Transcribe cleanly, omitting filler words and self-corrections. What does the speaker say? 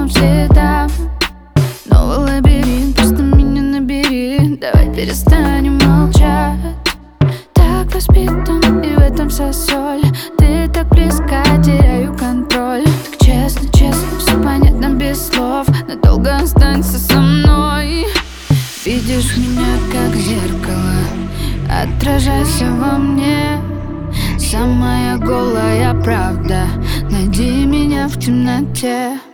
навсегда. Новый лабиринт, просто меня набери. Давай перестанем молчать. Так воспитан, и в этом вся соль. Ты так близка, теряю контроль. Так честно, честно, все понятно без слов. Надолго останься со мной. Видишь меня как зеркало, отражайся во мне. Самая голая правда, найди меня в темноте.